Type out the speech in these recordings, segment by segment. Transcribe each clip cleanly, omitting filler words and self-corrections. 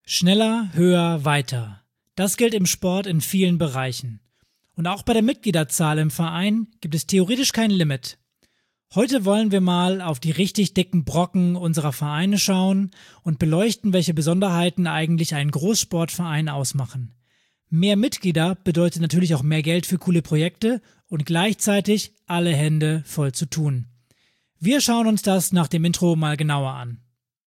Schneller, höher, weiter. Das gilt im Sport in vielen Bereichen. Und auch bei der Mitgliederzahl im Verein gibt es theoretisch kein Limit. Heute wollen wir mal auf die richtig dicken Brocken unserer Vereine schauen und beleuchten, welche Besonderheiten eigentlich einen Großsportverein ausmachen. Mehr Mitglieder bedeutet natürlich auch mehr Geld für coole Projekte und gleichzeitig alle Hände voll zu tun. Wir schauen uns das nach dem Intro mal genauer an.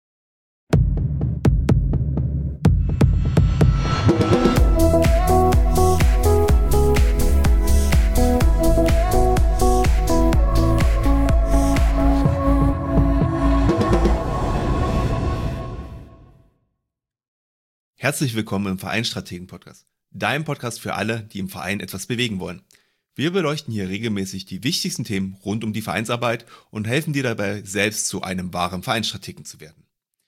Herzlich willkommen im Vereinsstrategen-Podcast, deinem Podcast für alle, die im Verein etwas bewegen wollen. Wir beleuchten hier regelmäßig die wichtigsten Themen rund um die Vereinsarbeit und helfen dir dabei, selbst zu einem wahren Vereinsstrategen zu werden.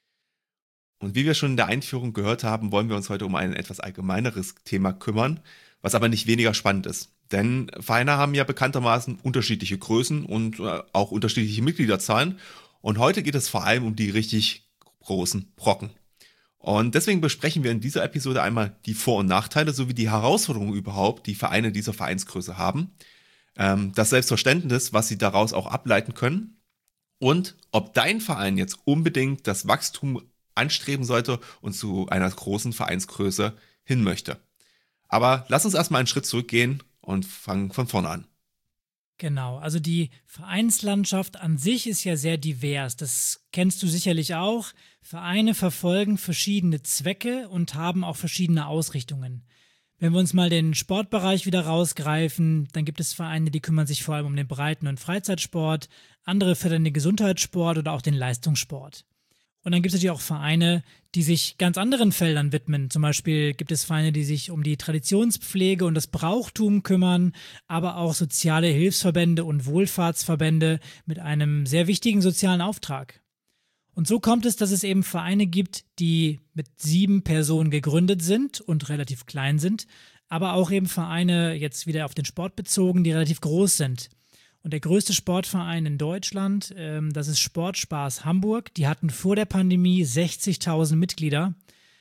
Und wie wir schon in der Einführung gehört haben, wollen wir uns heute um ein etwas allgemeineres Thema kümmern, was aber nicht weniger spannend ist. Denn Vereine haben ja bekanntermaßen unterschiedliche Größen und auch unterschiedliche Mitgliederzahlen. Und heute geht es vor allem um die richtig großen Brocken. Und deswegen besprechen wir in dieser Episode einmal die Vor- und Nachteile sowie die Herausforderungen überhaupt, die Vereine dieser Vereinsgröße haben, das Selbstverständnis, was sie daraus auch ableiten können und ob dein Verein jetzt unbedingt das Wachstum anstreben sollte und zu einer großen Vereinsgröße hin möchte. Aber lass uns erstmal einen Schritt zurückgehen und fangen von vorne an. Genau, also die Vereinslandschaft an sich ist ja sehr divers. Das kennst du sicherlich auch. Vereine verfolgen verschiedene Zwecke und haben auch verschiedene Ausrichtungen. Wenn wir uns mal den Sportbereich wieder rausgreifen, dann gibt es Vereine, die kümmern sich vor allem um den Breiten- und Freizeitsport, andere fördern den Gesundheitssport oder auch den Leistungssport. Und dann gibt es natürlich auch Vereine, die sich ganz anderen Feldern widmen. Zum Beispiel gibt es Vereine, die sich um die Traditionspflege und das Brauchtum kümmern, aber auch soziale Hilfsverbände und Wohlfahrtsverbände mit einem sehr wichtigen sozialen Auftrag. Und so kommt es, dass es eben Vereine gibt, die mit 7 Personen gegründet sind und relativ klein sind, aber auch eben Vereine, jetzt wieder auf den Sport bezogen, die relativ groß sind. Und der größte Sportverein in Deutschland, das ist Sportspaß Hamburg. Die hatten vor der Pandemie 60.000 Mitglieder.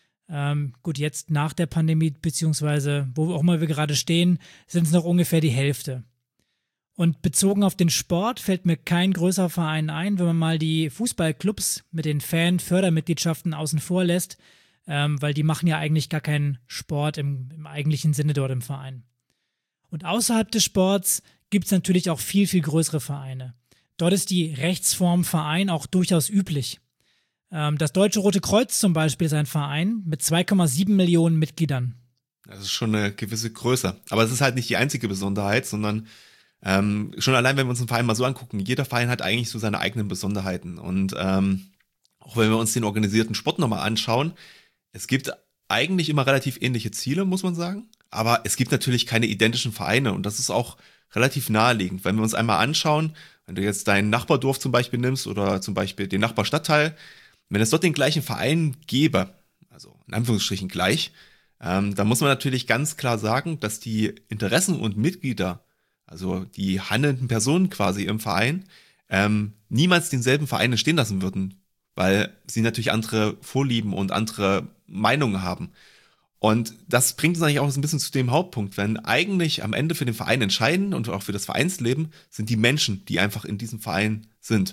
Gut, jetzt nach der Pandemie, beziehungsweise wo auch immer wir gerade stehen, sind es noch ungefähr die Hälfte. Und bezogen auf den Sport fällt mir kein größerer Verein ein, wenn man mal die Fußballclubs mit den Fan-Fördermitgliedschaften außen vor lässt, weil die machen ja eigentlich gar keinen Sport im eigentlichen Sinne dort im Verein. Und außerhalb des Sports gibt es natürlich auch viel, viel größere Vereine. Dort ist die Rechtsform Verein auch durchaus üblich. Das Deutsche Rote Kreuz zum Beispiel ist ein Verein mit 2,7 Millionen Mitgliedern. Das ist schon eine gewisse Größe. Aber es ist halt nicht die einzige Besonderheit, sondern schon allein, wenn wir uns einen Verein mal so angucken, jeder Verein hat eigentlich so seine eigenen Besonderheiten. Und auch wenn wir uns den organisierten Sport nochmal anschauen, es gibt eigentlich immer relativ ähnliche Ziele, muss man sagen. Aber es gibt natürlich keine identischen Vereine und das ist auch relativ naheliegend. Wenn wir uns einmal anschauen, wenn du jetzt dein Nachbardorf zum Beispiel nimmst oder zum Beispiel den Nachbarstadtteil, wenn es dort den gleichen Verein gäbe, also in Anführungsstrichen gleich, dann muss man natürlich ganz klar sagen, dass die Interessen und Mitglieder, also die handelnden Personen quasi im Verein, niemals denselben Verein stehen lassen würden, weil sie natürlich andere Vorlieben und andere Meinungen haben. Und das bringt uns eigentlich auch ein bisschen zu dem Hauptpunkt, wenn eigentlich am Ende für den Verein entscheiden und auch für das Vereinsleben sind die Menschen, die einfach in diesem Verein sind.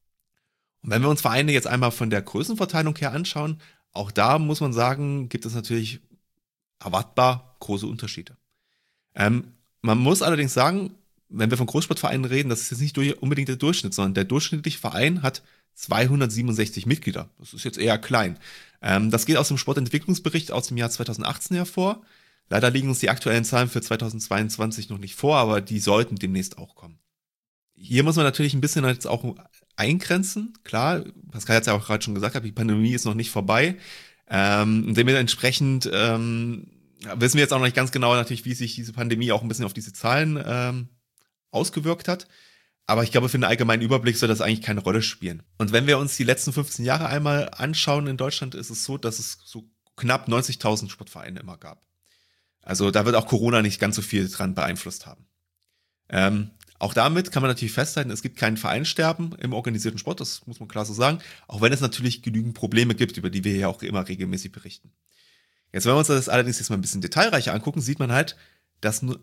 Und wenn wir uns Vereine jetzt einmal von der Größenverteilung her anschauen, auch da muss man sagen, gibt es natürlich erwartbar große Unterschiede. Man muss allerdings sagen, wenn wir von Großsportvereinen reden, das ist jetzt nicht unbedingt der Durchschnitt, sondern der durchschnittliche Verein hat 267 Mitglieder. Das ist jetzt eher klein. Das geht aus dem Sportentwicklungsbericht aus dem Jahr 2018 hervor. Leider liegen uns die aktuellen Zahlen für 2022 noch nicht vor, aber die sollten demnächst auch kommen. Hier muss man natürlich ein bisschen jetzt auch eingrenzen. Klar, Pascal hat es ja auch gerade schon gesagt, die Pandemie ist noch nicht vorbei. Und dementsprechend wissen wir jetzt auch noch nicht ganz genau natürlich, wie sich diese Pandemie auch ein bisschen auf diese Zahlen ausgewirkt hat. Aber ich glaube, für einen allgemeinen Überblick soll das eigentlich keine Rolle spielen. Und wenn wir uns die letzten 15 Jahre einmal anschauen in Deutschland, ist es so, dass es so knapp 90.000 Sportvereine immer gab. Also da wird auch Corona nicht ganz so viel dran beeinflusst haben. Auch damit kann man natürlich festhalten, es gibt kein Vereinssterben im organisierten Sport, das muss man klar so sagen, auch wenn es natürlich genügend Probleme gibt, über die wir ja auch immer regelmäßig berichten. Jetzt, wenn wir uns das allerdings jetzt mal ein bisschen detailreicher angucken, sieht man halt, dass nur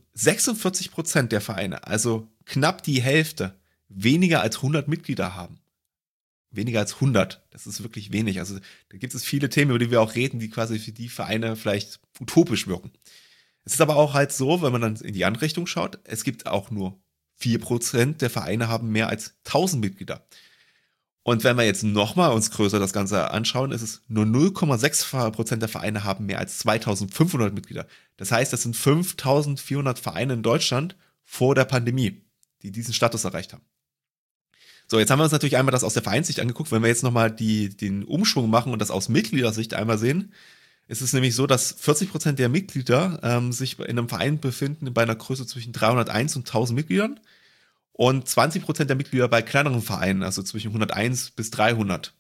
46% der Vereine, also knapp die Hälfte, weniger als 100 Mitglieder haben. Weniger als 100, das ist wirklich wenig. Also da gibt es viele Themen, über die wir auch reden, die quasi für die Vereine vielleicht utopisch wirken. Es ist aber auch halt so, wenn man dann in die andere Richtung schaut, es gibt auch nur 4% der Vereine haben mehr als 1000 Mitglieder. Und wenn wir jetzt nochmal uns größer das Ganze anschauen, ist es nur 0,6% der Vereine haben mehr als 2500 Mitglieder. Das heißt, das sind 5400 Vereine in Deutschland vor der Pandemie, die diesen Status erreicht haben. So, jetzt haben wir uns natürlich einmal das aus der Vereinssicht angeguckt. Wenn wir jetzt nochmal den Umschwung machen und das aus Mitgliedersicht einmal sehen, ist es nämlich so, dass 40% der Mitglieder sich in einem Verein befinden bei einer Größe zwischen 301 und 1000 Mitgliedern und 20% der Mitglieder bei kleineren Vereinen, also zwischen 101 bis 300.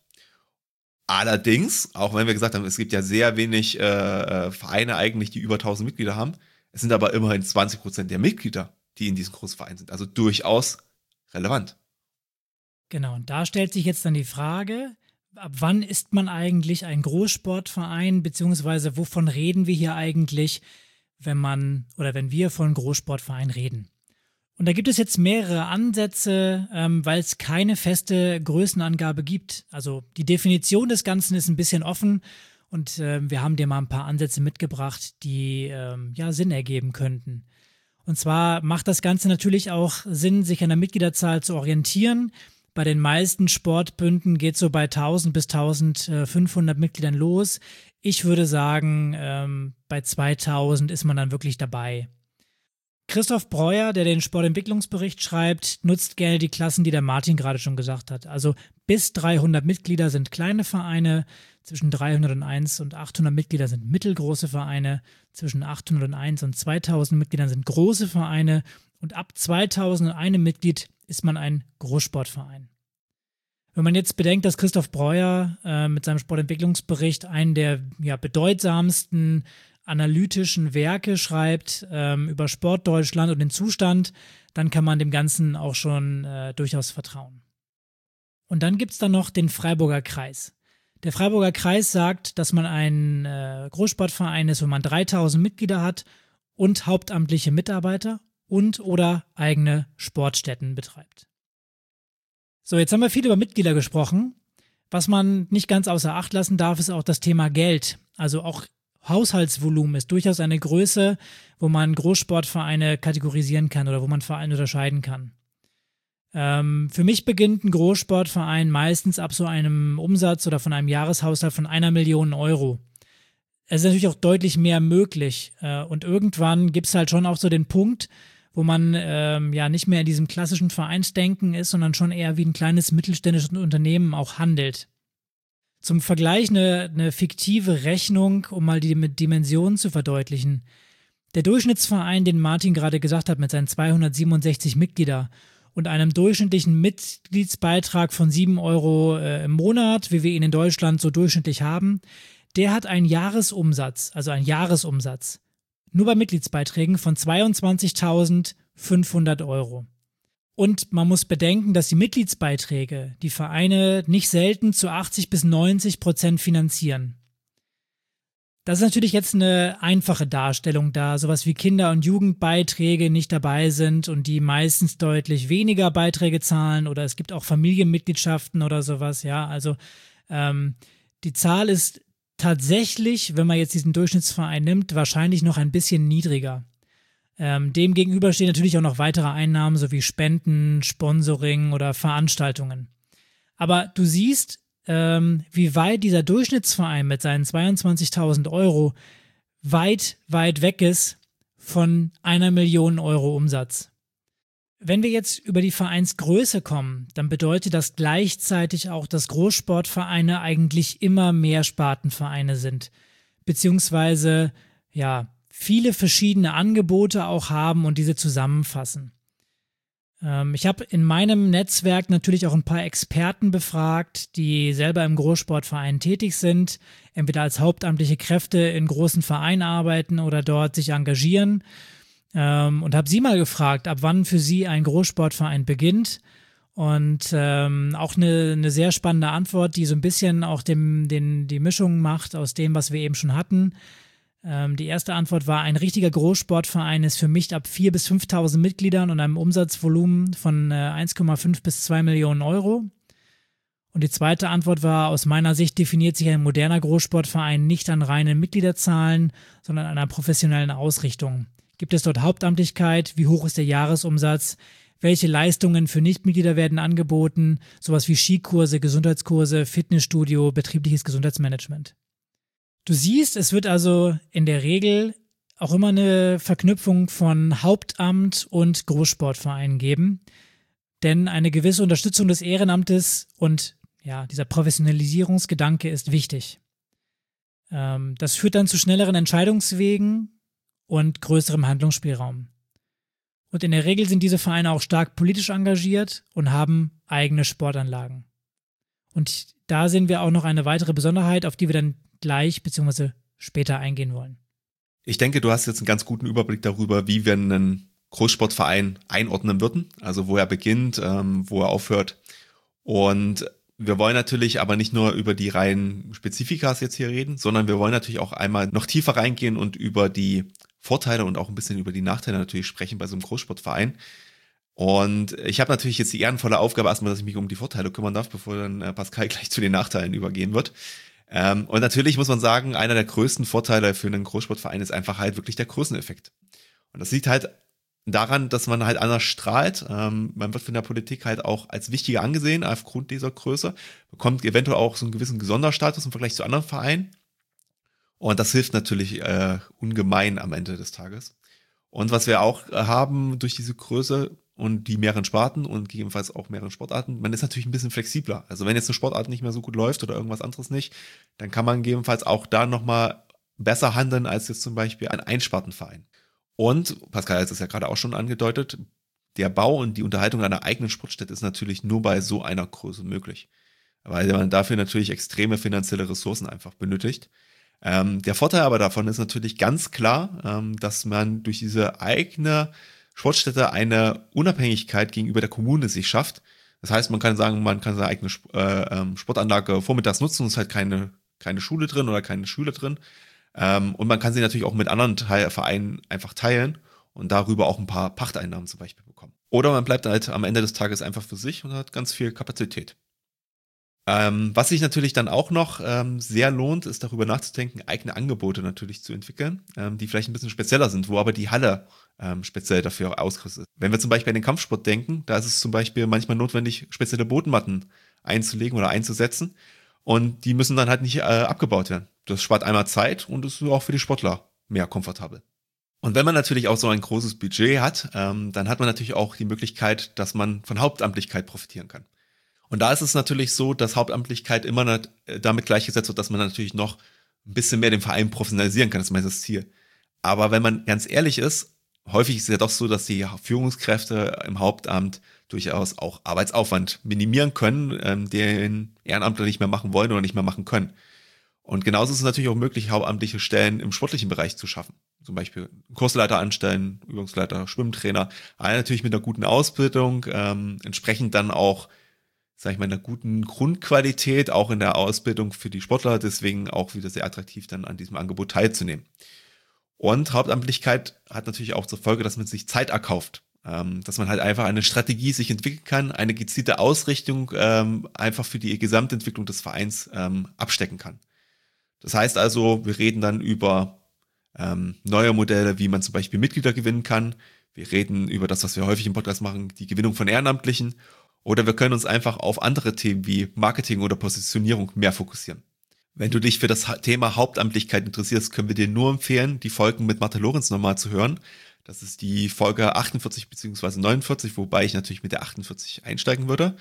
Allerdings, auch wenn wir gesagt haben, es gibt ja sehr wenig Vereine eigentlich, die über 1000 Mitglieder haben, es sind aber immerhin 20% der Mitglieder, die in diesem Großverein sind. Also durchaus relevant. Genau, und da stellt sich jetzt dann die Frage, ab wann ist man eigentlich ein Großsportverein, beziehungsweise wovon reden wir hier eigentlich, wenn wir von Großsportverein reden? Und da gibt es jetzt mehrere Ansätze, weil es keine feste Größenangabe gibt. Also die Definition des Ganzen ist ein bisschen offen und wir haben dir mal ein paar Ansätze mitgebracht, die Sinn ergeben könnten. Und zwar macht das Ganze natürlich auch Sinn, sich an der Mitgliederzahl zu orientieren. Bei den meisten Sportbünden geht es so bei 1000 bis 1500 Mitgliedern los. Ich würde sagen, bei 2000 ist man dann wirklich dabei. Christoph Breuer, der den Sportentwicklungsbericht schreibt, nutzt gerne die Klassen, die der Martin gerade schon gesagt hat. Also bis 300 Mitglieder sind kleine Vereine, zwischen 301 und 800 Mitglieder sind mittelgroße Vereine, zwischen 801 und 2000 Mitgliedern sind große Vereine und ab 2001 Mitglied ist man ein Großsportverein. Wenn man jetzt bedenkt, dass Christoph Breuer mit seinem Sportentwicklungsbericht einen der bedeutsamsten analytischen Werke schreibt über Sportdeutschland und den Zustand, dann kann man dem Ganzen auch schon durchaus vertrauen. Und dann gibt es dann noch den Freiburger Kreis. Der Freiburger Kreis sagt, dass man ein Großsportverein ist, wenn man 3000 Mitglieder hat und hauptamtliche Mitarbeiter und oder eigene Sportstätten betreibt. So, jetzt haben wir viel über Mitglieder gesprochen. Was man nicht ganz außer Acht lassen darf, ist auch das Thema Geld. Also auch Haushaltsvolumen ist durchaus eine Größe, wo man Großsportvereine kategorisieren kann oder wo man Vereine unterscheiden kann. Für mich beginnt ein Großsportverein meistens ab so einem Umsatz oder von einem Jahreshaushalt von 1 Million Euro. Es ist natürlich auch deutlich mehr möglich und irgendwann gibt es halt schon auch so den Punkt, wo man nicht mehr in diesem klassischen Vereinsdenken ist, sondern schon eher wie ein kleines mittelständisches Unternehmen auch handelt. Zum Vergleich eine fiktive Rechnung, um mal die Dimensionen zu verdeutlichen. Der Durchschnittsverein, den Martin gerade gesagt hat, mit seinen 267 Mitgliedern und einem durchschnittlichen Mitgliedsbeitrag von 7 Euro im Monat, wie wir ihn in Deutschland so durchschnittlich haben, der hat einen Jahresumsatz, nur bei Mitgliedsbeiträgen von 22.500 Euro. Und man muss bedenken, dass die Mitgliedsbeiträge die Vereine nicht selten zu 80-90% finanzieren. Das ist natürlich jetzt eine einfache Darstellung, da sowas wie Kinder- und Jugendbeiträge nicht dabei sind und die meistens deutlich weniger Beiträge zahlen oder es gibt auch Familienmitgliedschaften oder sowas, ja, also die Zahl ist tatsächlich, wenn man jetzt diesen Durchschnittsverein nimmt, wahrscheinlich noch ein bisschen niedriger. Dem gegenüber stehen natürlich auch noch weitere Einnahmen, sowie Spenden, Sponsoring oder Veranstaltungen. Aber du siehst, wie weit dieser Durchschnittsverein mit seinen 22.000 Euro weit weg ist von 1 Million Euro Umsatz. Wenn wir jetzt über die Vereinsgröße kommen, dann bedeutet das gleichzeitig auch, dass Großsportvereine eigentlich immer mehr Spartenvereine sind, beziehungsweise viele verschiedene Angebote auch haben und diese zusammenfassen. Ich habe in meinem Netzwerk natürlich auch ein paar Experten befragt, die selber im Großsportverein tätig sind, entweder als hauptamtliche Kräfte in großen Vereinen arbeiten oder dort sich engagieren. und habe sie mal gefragt, ab wann für sie ein Großsportverein beginnt. Und auch eine sehr spannende Antwort, die so ein bisschen auch die Mischung macht aus dem, was wir eben schon hatten. Die erste Antwort war, ein richtiger Großsportverein ist für mich ab 4.000 bis 5.000 Mitgliedern und einem Umsatzvolumen von 1,5 bis 2 Millionen Euro. Und die zweite Antwort war, aus meiner Sicht definiert sich ein moderner Großsportverein nicht an reinen Mitgliederzahlen, sondern an einer professionellen Ausrichtung. Gibt es dort Hauptamtlichkeit? Wie hoch ist der Jahresumsatz? Welche Leistungen für Nichtmitglieder werden angeboten? Sowas wie Skikurse, Gesundheitskurse, Fitnessstudio, betriebliches Gesundheitsmanagement. Du siehst, es wird also in der Regel auch immer eine Verknüpfung von Hauptamt und Großsportverein geben. Denn eine gewisse Unterstützung des Ehrenamtes und ja, dieser Professionalisierungsgedanke ist wichtig. Das führt dann zu schnelleren Entscheidungswegen und größerem Handlungsspielraum. Und in der Regel sind diese Vereine auch stark politisch engagiert und haben eigene Sportanlagen. Und da sehen wir auch noch eine weitere Besonderheit, auf die wir dann gleich bzw. später eingehen wollen. Ich denke, du hast jetzt einen ganz guten Überblick darüber, wie wir einen Großsportverein einordnen würden, also wo er beginnt, wo er aufhört. Und wir wollen natürlich aber nicht nur über die reinen Spezifikas jetzt hier reden, sondern wir wollen natürlich auch einmal noch tiefer reingehen und über die Vorteile und auch ein bisschen über die Nachteile natürlich sprechen bei so einem Großsportverein. Und ich habe natürlich jetzt die ehrenvolle Aufgabe erstmal, dass ich mich um die Vorteile kümmern darf, bevor dann Pascal gleich zu den Nachteilen übergehen wird. Und natürlich muss man sagen, einer der größten Vorteile für einen Großsportverein ist einfach halt wirklich der Größeneffekt. Und das liegt halt daran, dass man halt anders strahlt. Man wird von der Politik halt auch als wichtiger angesehen aufgrund dieser Größe, bekommt eventuell auch so einen gewissen Sonderstatus im Vergleich zu anderen Vereinen. Und das hilft natürlich ungemein am Ende des Tages. Und was wir auch haben durch diese Größe und die mehreren Sparten und gegebenenfalls auch mehreren Sportarten, man ist natürlich ein bisschen flexibler. Also wenn jetzt eine Sportart nicht mehr so gut läuft oder irgendwas anderes nicht, dann kann man gegebenenfalls auch da nochmal besser handeln als jetzt zum Beispiel ein Einspartenverein. Und Pascal hat es ja gerade auch schon angedeutet, der Bau und die Unterhaltung einer eigenen Sportstätte ist natürlich nur bei so einer Größe möglich, weil man dafür natürlich extreme finanzielle Ressourcen einfach benötigt. Der Vorteil aber davon ist natürlich ganz klar, dass man durch diese eigene Sportstätte eine Unabhängigkeit gegenüber der Kommune sich schafft. Das heißt, man kann sagen, man kann seine eigene Sportanlage vormittags nutzen, es ist halt keine Schule drin oder keine Schüler drin. Und man kann sie natürlich auch mit anderen Vereinen einfach teilen und darüber auch ein paar Pachteinnahmen zum Beispiel bekommen. Oder man bleibt halt am Ende des Tages einfach für sich und hat ganz viel Kapazität. Was sich natürlich dann auch noch sehr lohnt, ist darüber nachzudenken, eigene Angebote natürlich zu entwickeln, die vielleicht ein bisschen spezieller sind, wo aber die Halle speziell dafür ausgerüstet ist. Wenn wir zum Beispiel an den Kampfsport denken, da ist es zum Beispiel manchmal notwendig, spezielle Bodenmatten einzulegen oder einzusetzen und die müssen dann halt nicht abgebaut werden. Das spart einmal Zeit und ist auch für die Sportler mehr komfortabel. Und wenn man natürlich auch so ein großes Budget hat, dann hat man natürlich auch die Möglichkeit, dass man von Hauptamtlichkeit profitieren kann. Und da ist es natürlich so, dass Hauptamtlichkeit immer damit gleichgesetzt wird, dass man natürlich noch ein bisschen mehr den Verein professionalisieren kann. Das ist meistens das Ziel. Aber wenn man ganz ehrlich ist, häufig ist es ja doch so, dass die Führungskräfte im Hauptamt durchaus auch Arbeitsaufwand minimieren können, den Ehrenamtler nicht mehr machen wollen oder nicht mehr machen können. Und genauso ist es natürlich auch möglich, hauptamtliche Stellen im sportlichen Bereich zu schaffen. Zum Beispiel Kursleiter anstellen, Übungsleiter, Schwimmtrainer. Alle natürlich mit einer guten Ausbildung, entsprechend dann auch, sag ich mal, einer guten Grundqualität, auch in der Ausbildung für die Sportler, deswegen auch wieder sehr attraktiv, dann an diesem Angebot teilzunehmen. Und Hauptamtlichkeit hat natürlich auch zur Folge, dass man sich Zeit erkauft, dass man halt einfach eine Strategie sich entwickeln kann, eine gezielte Ausrichtung einfach für die Gesamtentwicklung des Vereins abstecken kann. Das heißt also, wir reden dann über neue Modelle, wie man zum Beispiel Mitglieder gewinnen kann. Wir reden über das, was wir häufig im Podcast machen, die Gewinnung von Ehrenamtlichen. Oder wir können uns einfach auf andere Themen wie Marketing oder Positionierung mehr fokussieren. Wenn du dich für das Thema Hauptamtlichkeit interessierst, können wir dir nur empfehlen, die Folgen mit Martha Lorenz nochmal zu hören. Das ist die Folge 48 bzw. 49, wobei ich natürlich mit der 48 einsteigen würde.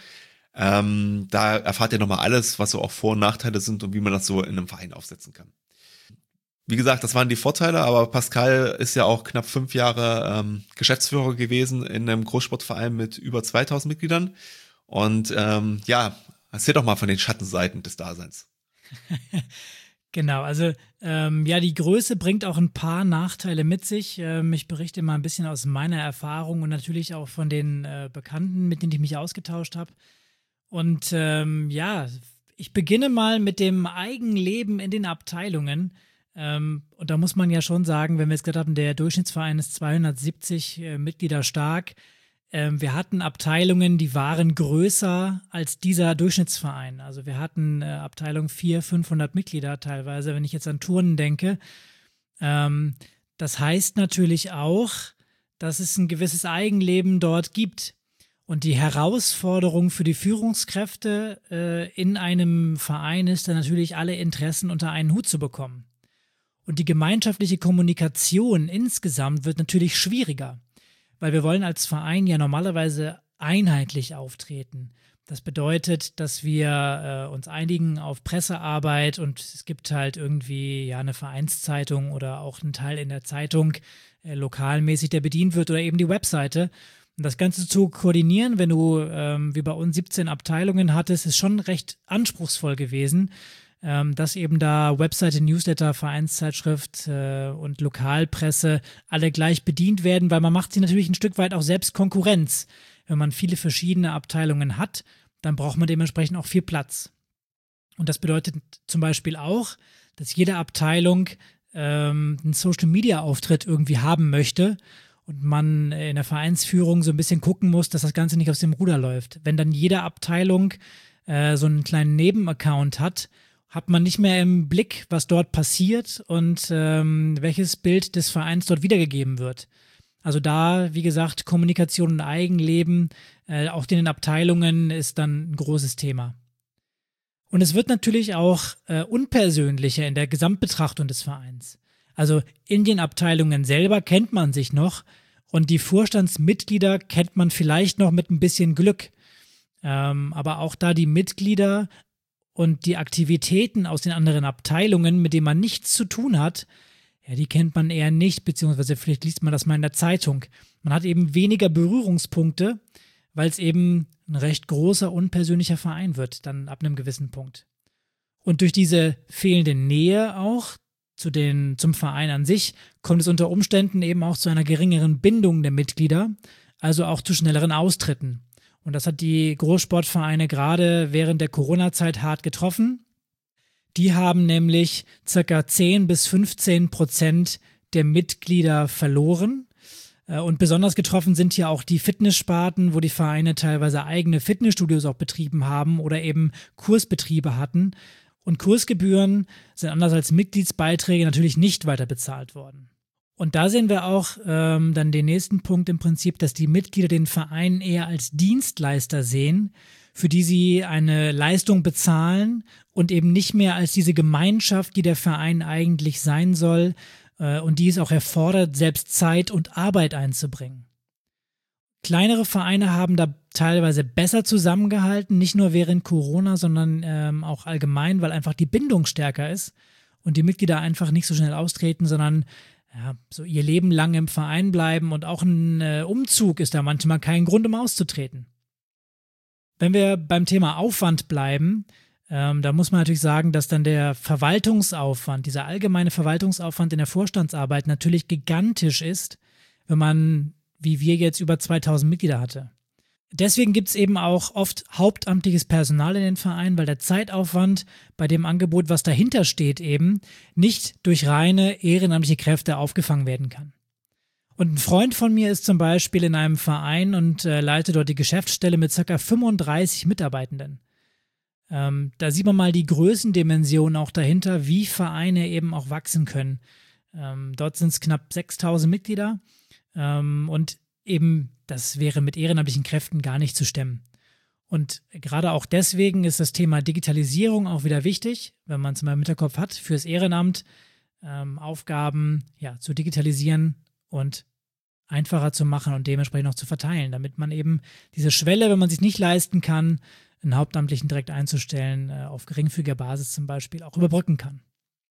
Da erfahrt ihr nochmal alles, was so auch Vor- und Nachteile sind und wie man das so in einem Verein aufsetzen kann. Wie gesagt, das waren die Vorteile, aber Pascal ist ja auch knapp 5 Jahre Geschäftsführer gewesen in einem Großsportverein mit über 2000 Mitgliedern. Und erzähl doch mal von den Schattenseiten des Daseins. Genau, also ja, die Größe bringt auch ein paar Nachteile mit sich. Ich berichte mal ein bisschen aus meiner Erfahrung und natürlich auch von den Bekannten, mit denen ich mich ausgetauscht habe. Und ja, ich beginne mal mit dem Eigenleben in den Abteilungen. Und da muss man ja schon sagen, wenn wir jetzt gesagt haben, der Durchschnittsverein ist 270 Mitglieder stark. Wir hatten Abteilungen, die waren größer als dieser Durchschnittsverein. Also wir hatten Abteilungen 400, 500 Mitglieder teilweise, wenn ich jetzt an Turnen denke. Das heißt natürlich auch, dass es ein gewisses Eigenleben dort gibt. Und die Herausforderung für die Führungskräfte in einem Verein ist dann natürlich, alle Interessen unter einen Hut zu bekommen. Und die gemeinschaftliche Kommunikation insgesamt wird natürlich schwieriger, weil wir wollen als Verein ja normalerweise einheitlich auftreten. Das bedeutet, dass wir uns einigen auf Pressearbeit und es gibt halt irgendwie ja eine Vereinszeitung oder auch einen Teil in der Zeitung lokalmäßig, der bedient wird oder eben die Webseite. Und das Ganze zu koordinieren, wenn du wie bei uns 17 Abteilungen hattest, ist schon recht anspruchsvoll gewesen, dass eben da Webseite, Newsletter, Vereinszeitschrift und Lokalpresse alle gleich bedient werden, weil man macht sie natürlich ein Stück weit auch selbst Konkurrenz. Wenn man viele verschiedene Abteilungen hat, dann braucht man dementsprechend auch viel Platz. Und das bedeutet zum Beispiel auch, dass jede Abteilung einen Social-Media-Auftritt irgendwie haben möchte und man in der Vereinsführung so ein bisschen gucken muss, dass das Ganze nicht aus dem Ruder läuft. Wenn dann jede Abteilung so einen kleinen Nebenaccount hat man nicht mehr im Blick, was dort passiert und welches Bild des Vereins dort wiedergegeben wird. Also da, wie gesagt, Kommunikation und Eigenleben, auch in den Abteilungen ist dann ein großes Thema. Und es wird natürlich auch unpersönlicher in der Gesamtbetrachtung des Vereins. Also in den Abteilungen selber kennt man sich noch und die Vorstandsmitglieder kennt man vielleicht noch mit ein bisschen Glück. Aber auch da die Mitglieder und die Aktivitäten aus den anderen Abteilungen, mit denen man nichts zu tun hat, ja, die kennt man eher nicht, beziehungsweise vielleicht liest man das mal in der Zeitung. Man hat eben weniger Berührungspunkte, weil es eben ein recht großer, unpersönlicher Verein wird, dann ab einem gewissen Punkt. Und durch diese fehlende Nähe auch zum Verein an sich kommt es unter Umständen eben auch zu einer geringeren Bindung der Mitglieder, also auch zu schnelleren Austritten. Und das hat die Großsportvereine gerade während der Corona-Zeit hart getroffen. Die haben nämlich ca. 10-15% der Mitglieder verloren. Und besonders getroffen sind hier auch die Fitnesssparten, wo die Vereine teilweise eigene Fitnessstudios auch betrieben haben oder eben Kursbetriebe hatten. Und Kursgebühren sind anders als Mitgliedsbeiträge natürlich nicht weiter bezahlt worden. Und da sehen wir auch dann den nächsten Punkt im Prinzip, dass die Mitglieder den Verein eher als Dienstleister sehen, für die sie eine Leistung bezahlen und eben nicht mehr als diese Gemeinschaft, die der Verein eigentlich sein soll und die es auch erfordert, selbst Zeit und Arbeit einzubringen. Kleinere Vereine haben da teilweise besser zusammengehalten, nicht nur während Corona, sondern auch allgemein, weil einfach die Bindung stärker ist und die Mitglieder einfach nicht so schnell austreten, sondern ja, so ihr Leben lang im Verein bleiben und auch ein Umzug ist da manchmal kein Grund, um auszutreten. Wenn wir beim Thema Aufwand bleiben, da muss man natürlich sagen, dass dann der Verwaltungsaufwand, dieser allgemeine Verwaltungsaufwand in der Vorstandsarbeit natürlich gigantisch ist, wenn man, wie wir jetzt, über 2000 Mitglieder hatte. Deswegen gibt es eben auch oft hauptamtliches Personal in den Vereinen, weil der Zeitaufwand bei dem Angebot, was dahinter steht, eben nicht durch reine ehrenamtliche Kräfte aufgefangen werden kann. Und ein Freund von mir ist zum Beispiel in einem Verein und leitet dort die Geschäftsstelle mit ca. 35 Mitarbeitenden. Da sieht man mal die Größendimension auch dahinter, wie Vereine eben auch wachsen können. Dort sind es knapp 6000 Mitglieder und eben das wäre mit ehrenamtlichen Kräften gar nicht zu stemmen. Und gerade auch deswegen ist das Thema Digitalisierung auch wieder wichtig, wenn man es mal im Hinterkopf hat, fürs Ehrenamt Aufgaben zu digitalisieren und einfacher zu machen und dementsprechend auch zu verteilen, damit man eben diese Schwelle, wenn man es sich nicht leisten kann, einen Hauptamtlichen direkt einzustellen, auf geringfügiger Basis zum Beispiel, auch überbrücken kann.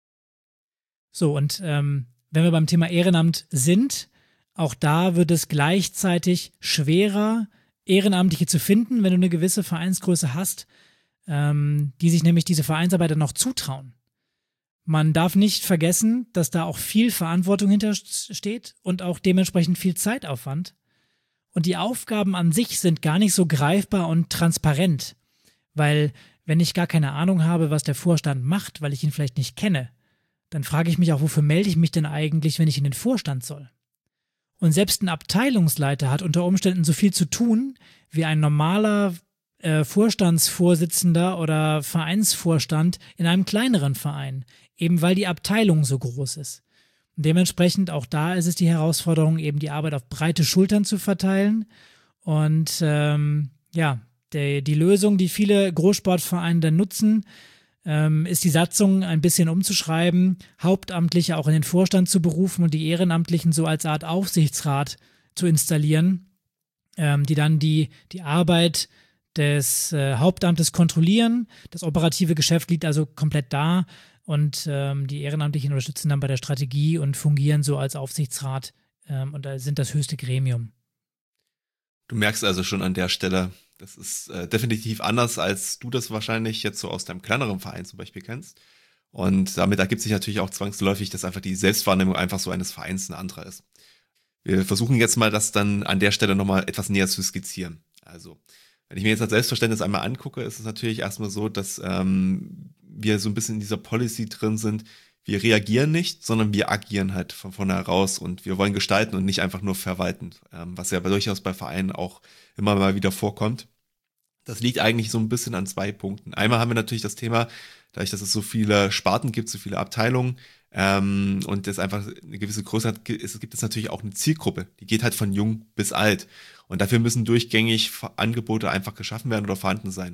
So, und wenn wir beim Thema Ehrenamt sind, auch da wird es gleichzeitig schwerer, Ehrenamtliche zu finden, wenn du eine gewisse Vereinsgröße hast, die sich nämlich diese Vereinsarbeit dann noch zutrauen. Man darf nicht vergessen, dass da auch viel Verantwortung hintersteht und auch dementsprechend viel Zeitaufwand. Und die Aufgaben an sich sind gar nicht so greifbar und transparent, weil wenn ich gar keine Ahnung habe, was der Vorstand macht, weil ich ihn vielleicht nicht kenne, dann frage ich mich auch, wofür melde ich mich denn eigentlich, wenn ich in den Vorstand soll? Und selbst ein Abteilungsleiter hat unter Umständen so viel zu tun, wie ein normaler Vorstandsvorsitzender oder Vereinsvorstand in einem kleineren Verein, eben weil die Abteilung so groß ist. Und dementsprechend auch da ist es die Herausforderung, eben die Arbeit auf breite Schultern zu verteilen. Und die Lösung, die viele Großsportvereine dann nutzen, ist die Satzung ein bisschen umzuschreiben, Hauptamtliche auch in den Vorstand zu berufen und die Ehrenamtlichen so als Art Aufsichtsrat zu installieren, die dann die Arbeit des Hauptamtes kontrollieren. Das operative Geschäft liegt also komplett da und die Ehrenamtlichen unterstützen dann bei der Strategie und fungieren so als Aufsichtsrat und sind das höchste Gremium. Du merkst also schon an der Stelle, das ist definitiv anders, als du das wahrscheinlich jetzt so aus deinem kleineren Verein zum Beispiel kennst. Und damit ergibt sich natürlich auch zwangsläufig, dass einfach die Selbstwahrnehmung einfach so eines Vereins eine andere ist. Wir versuchen jetzt mal, das dann an der Stelle nochmal etwas näher zu skizzieren. Also, wenn ich mir jetzt das Selbstverständnis einmal angucke, ist es natürlich erstmal so, dass wir so ein bisschen in dieser Policy drin sind. Wir reagieren nicht, sondern wir agieren halt von vorne heraus und wir wollen gestalten und nicht einfach nur verwalten, was ja durchaus bei Vereinen auch immer mal wieder vorkommt. Das liegt eigentlich so ein bisschen an 2 Punkten. Einmal haben wir natürlich das Thema, dadurch, dass es so viele Sparten gibt, so viele Abteilungen und es einfach eine gewisse Größe hat, gibt es natürlich auch eine Zielgruppe, die geht halt von jung bis alt und dafür müssen durchgängig Angebote einfach geschaffen werden oder vorhanden sein.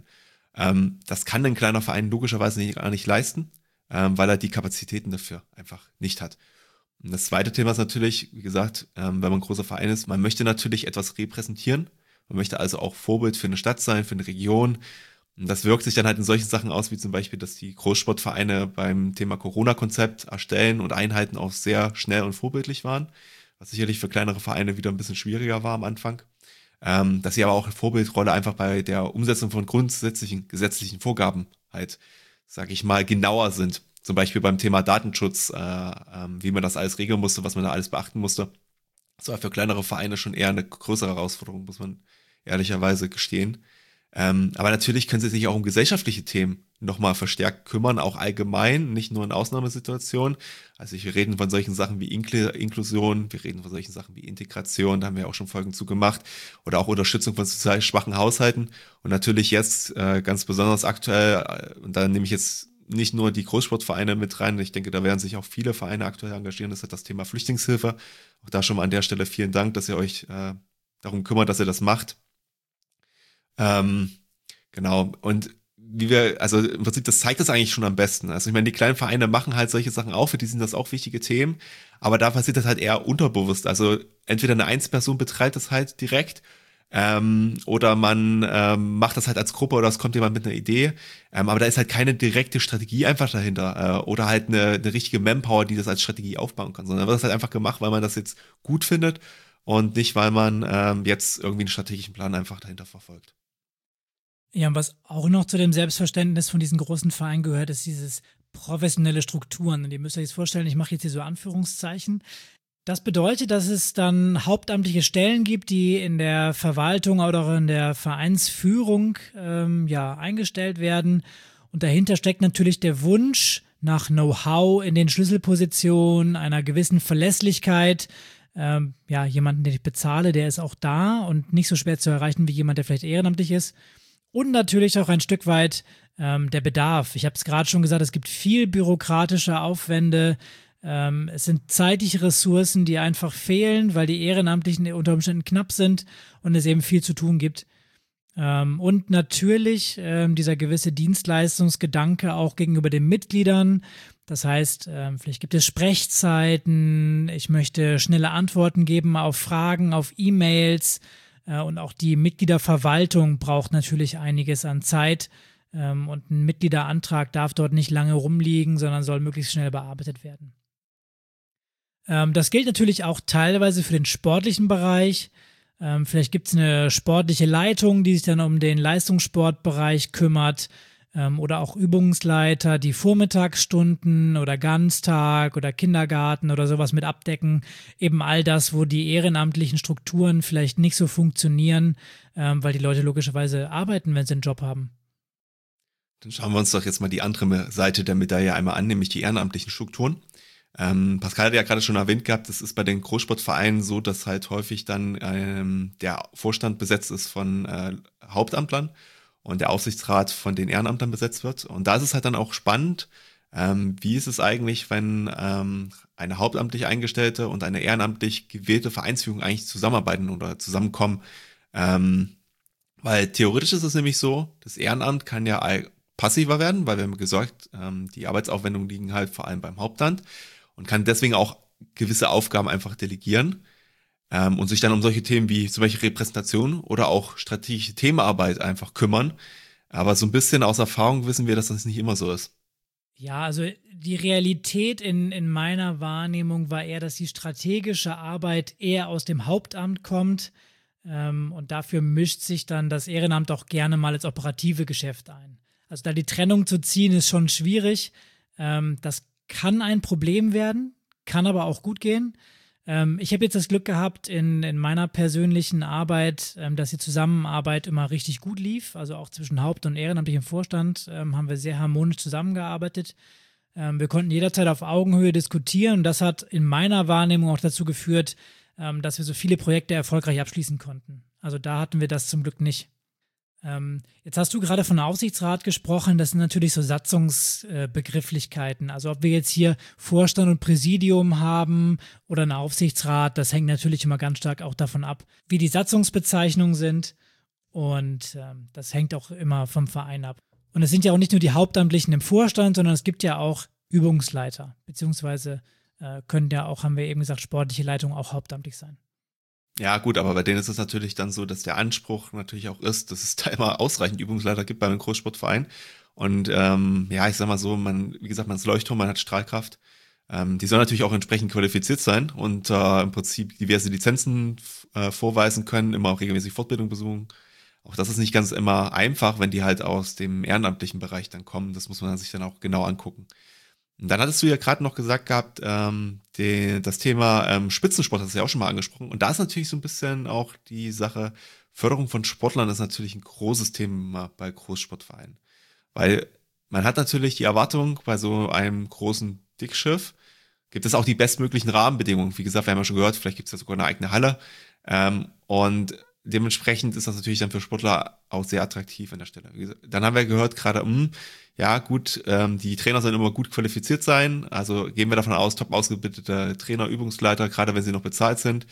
Das kann ein kleiner Verein logischerweise gar nicht leisten, weil er die Kapazitäten dafür einfach nicht hat. Und das zweite Thema ist natürlich, wie gesagt, wenn man ein großer Verein ist, man möchte natürlich etwas repräsentieren. Man möchte also auch Vorbild für eine Stadt sein, für eine Region. Und das wirkt sich dann halt in solchen Sachen aus, wie zum Beispiel, dass die Großsportvereine beim Thema Corona-Konzept erstellen und einhalten auch sehr schnell und vorbildlich waren, was sicherlich für kleinere Vereine wieder ein bisschen schwieriger war am Anfang. Dass sie aber auch eine Vorbildrolle einfach bei der Umsetzung von grundsätzlichen gesetzlichen Vorgaben halt, sage ich mal, genauer sind. Zum Beispiel beim Thema Datenschutz, wie man das alles regeln musste, was man da alles beachten musste. Das war für kleinere Vereine schon eher eine größere Herausforderung, muss man ehrlicherweise gestehen. Aber natürlich können sie sich auch um gesellschaftliche Themen nochmal verstärkt kümmern, auch allgemein, nicht nur in Ausnahmesituationen. Also wir reden von solchen Sachen wie Inklusion, wir reden von solchen Sachen wie Integration, da haben wir auch schon Folgen zu gemacht, oder auch Unterstützung von sozial schwachen Haushalten. Und natürlich jetzt ganz besonders aktuell, und da nehme ich jetzt nicht nur die Großsportvereine mit rein, ich denke, da werden sich auch viele Vereine aktuell engagieren, das ist das Thema Flüchtlingshilfe. Auch da schon mal an der Stelle vielen Dank, dass ihr euch darum kümmert, dass ihr das macht. Genau, und also im Prinzip, das zeigt das eigentlich schon am besten. Also ich meine, die kleinen Vereine machen halt solche Sachen auch, für die sind das auch wichtige Themen, aber da passiert das halt eher unterbewusst. Also entweder eine Einzelperson betreibt das halt direkt, oder man macht das halt als Gruppe oder es kommt jemand mit einer Idee, aber da ist halt keine direkte Strategie einfach dahinter oder halt eine richtige Manpower, die das als Strategie aufbauen kann, sondern wird das halt einfach gemacht, weil man das jetzt gut findet und nicht, weil man jetzt irgendwie einen strategischen Plan einfach dahinter verfolgt. Ja, und was auch noch zu dem Selbstverständnis von diesen großen Vereinen gehört, ist dieses professionelle Strukturen. Und ihr müsst euch jetzt vorstellen, ich mache jetzt hier so Anführungszeichen. Das bedeutet, dass es dann hauptamtliche Stellen gibt, die in der Verwaltung oder auch in der Vereinsführung eingestellt werden. Und dahinter steckt natürlich der Wunsch nach Know-how in den Schlüsselpositionen, einer gewissen Verlässlichkeit. Jemanden, den ich bezahle, der ist auch da und nicht so schwer zu erreichen wie jemand, der vielleicht ehrenamtlich ist. Und natürlich auch ein Stück weit der Bedarf. Ich habe es gerade schon gesagt, es gibt viel bürokratische Aufwände. Es sind zeitliche Ressourcen, die einfach fehlen, weil die Ehrenamtlichen unter Umständen knapp sind und es eben viel zu tun gibt. Und natürlich dieser gewisse Dienstleistungsgedanke auch gegenüber den Mitgliedern. Das heißt, vielleicht gibt es Sprechzeiten, ich möchte schnelle Antworten geben auf Fragen, auf E-Mails. Und auch die Mitgliederverwaltung braucht natürlich einiges an Zeit. Und ein Mitgliederantrag darf dort nicht lange rumliegen, sondern soll möglichst schnell bearbeitet werden. Das gilt natürlich auch teilweise für den sportlichen Bereich. Vielleicht gibt es eine sportliche Leitung, die sich dann um den Leistungssportbereich kümmert. oder auch Übungsleiter, die Vormittagsstunden oder Ganztag oder Kindergarten oder sowas mit abdecken. Eben all das, wo die ehrenamtlichen Strukturen vielleicht nicht so funktionieren, weil die Leute logischerweise arbeiten, wenn sie einen Job haben. Dann schauen wir uns doch jetzt mal die andere Seite der Medaille einmal an, nämlich die ehrenamtlichen Strukturen. Pascal hat ja gerade schon erwähnt gehabt, es ist bei den Großsportvereinen so, dass halt häufig dann der Vorstand besetzt ist von Hauptamtlern und der Aufsichtsrat von den Ehrenamtlern besetzt wird. Und da ist es halt dann auch spannend, wie ist es eigentlich, wenn eine hauptamtlich eingestellte und eine ehrenamtlich gewählte Vereinsführung eigentlich zusammenarbeiten oder zusammenkommen. Weil theoretisch ist es nämlich so, das Ehrenamt kann ja passiver werden, weil wir haben gesagt, die Arbeitsaufwendungen liegen halt vor allem beim Hauptamt und kann deswegen auch gewisse Aufgaben einfach delegieren und sich dann um solche Themen wie zum Beispiel Repräsentation oder auch strategische Themenarbeit einfach kümmern. Aber so ein bisschen aus Erfahrung wissen wir, dass das nicht immer so ist. Ja, also die Realität in meiner Wahrnehmung war eher, dass die strategische Arbeit eher aus dem Hauptamt kommt und dafür mischt sich dann das Ehrenamt auch gerne mal ins operative Geschäft ein. Also da die Trennung zu ziehen, ist schon schwierig. Das kann ein Problem werden, kann aber auch gut gehen. Ich habe jetzt das Glück gehabt in meiner persönlichen Arbeit, dass die Zusammenarbeit immer richtig gut lief. Also auch zwischen Haupt- und ehrenamtlichem Vorstand haben wir sehr harmonisch zusammengearbeitet. Wir konnten jederzeit auf Augenhöhe diskutieren und das hat in meiner Wahrnehmung auch dazu geführt, dass wir so viele Projekte erfolgreich abschließen konnten. Also da hatten wir das zum Glück nicht. Jetzt hast du gerade von Aufsichtsrat gesprochen, das sind natürlich so Satzungsbegrifflichkeiten. Also ob wir jetzt hier Vorstand und Präsidium haben oder einen Aufsichtsrat, das hängt natürlich immer ganz stark auch davon ab, wie die Satzungsbezeichnungen sind und das hängt auch immer vom Verein ab. Und es sind ja auch nicht nur die Hauptamtlichen im Vorstand, sondern es gibt ja auch Übungsleiter, beziehungsweise können ja auch, haben wir eben gesagt, sportliche Leitung auch hauptamtlich sein. Ja, gut, aber bei denen ist es natürlich dann so, dass der Anspruch natürlich auch ist, dass es da immer ausreichend Übungsleiter gibt bei einem Großsportverein. Und ja, ich sag mal so, wie gesagt, man ist Leuchtturm, man hat Strahlkraft. Die sollen natürlich auch entsprechend qualifiziert sein und im Prinzip diverse Lizenzen vorweisen können, immer auch regelmäßig Fortbildung besuchen. Auch das ist nicht ganz immer einfach, wenn die halt aus dem ehrenamtlichen Bereich dann kommen. Das muss man sich dann auch genau angucken. Und dann hattest du ja gerade noch gesagt gehabt, das Thema Spitzensport hast du ja auch schon mal angesprochen. Und da ist natürlich so ein bisschen auch die Sache, Förderung von Sportlern ist natürlich ein großes Thema bei Großsportvereinen. Weil man hat natürlich die Erwartung, bei so einem großen Dickschiff gibt es auch die bestmöglichen Rahmenbedingungen. Wie gesagt, wir haben ja schon gehört, vielleicht gibt es ja sogar eine eigene Halle. Und dementsprechend ist das natürlich dann für Sportler auch sehr attraktiv an der Stelle. Dann haben wir gehört gerade, ja gut, die Trainer sollen immer gut qualifiziert sein. Also gehen wir davon aus, top ausgebildete Trainer, Übungsleiter, gerade wenn sie noch bezahlt sind.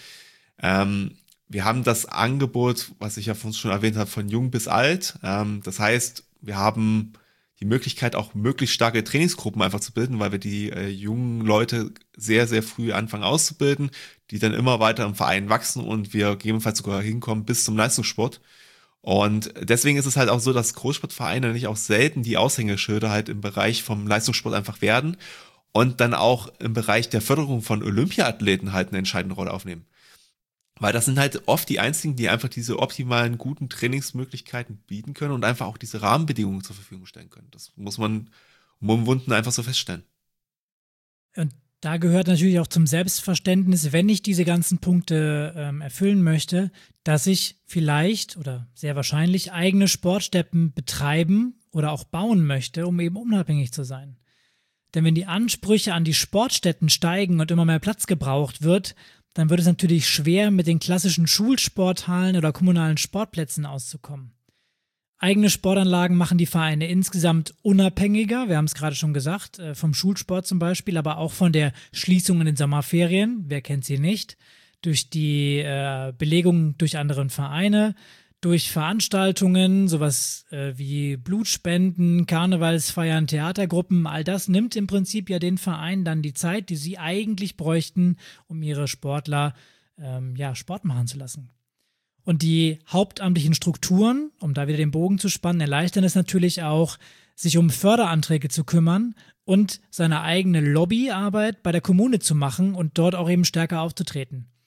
Wir haben das Angebot, was ich ja vorhin schon erwähnt habe, von jung bis alt. Das heißt, wir haben die Möglichkeit, auch möglichst starke Trainingsgruppen einfach zu bilden, weil wir die jungen Leute sehr, sehr früh anfangen auszubilden, die dann immer weiter im Verein wachsen und wir gegebenenfalls sogar hinkommen bis zum Leistungssport. Und deswegen ist es halt auch so, dass Großsportvereine nicht auch selten die Aushängeschilder halt im Bereich vom Leistungssport einfach werden und dann auch im Bereich der Förderung von Olympiaathleten halt eine entscheidende Rolle aufnehmen. Weil das sind halt oft die einzigen, die einfach diese optimalen, guten Trainingsmöglichkeiten bieten können und einfach auch diese Rahmenbedingungen zur Verfügung stellen können. Das muss man umwunden einfach so feststellen. Und da gehört natürlich auch zum Selbstverständnis, wenn ich diese ganzen Punkte erfüllen möchte, dass ich vielleicht oder sehr wahrscheinlich eigene Sportstätten betreiben oder auch bauen möchte, um eben unabhängig zu sein. Denn wenn die Ansprüche an die Sportstätten steigen und immer mehr Platz gebraucht wird, dann wird es natürlich schwer, mit den klassischen Schulsporthallen oder kommunalen Sportplätzen auszukommen. Eigene Sportanlagen machen die Vereine insgesamt unabhängiger, wir haben es gerade schon gesagt, vom Schulsport zum Beispiel, aber auch von der Schließung in den Sommerferien, wer kennt sie nicht, durch die Belegung durch andere Vereine, durch Veranstaltungen, sowas wie Blutspenden, Karnevalsfeiern, Theatergruppen, all das nimmt im Prinzip ja den Vereinen dann die Zeit, die sie eigentlich bräuchten, um ihre Sportler Sport machen zu lassen. Und die hauptamtlichen Strukturen, um da wieder den Bogen zu spannen, erleichtern es natürlich auch, sich um Förderanträge zu kümmern und seine eigene Lobbyarbeit bei der Kommune zu machen und dort auch eben stärker aufzutreten.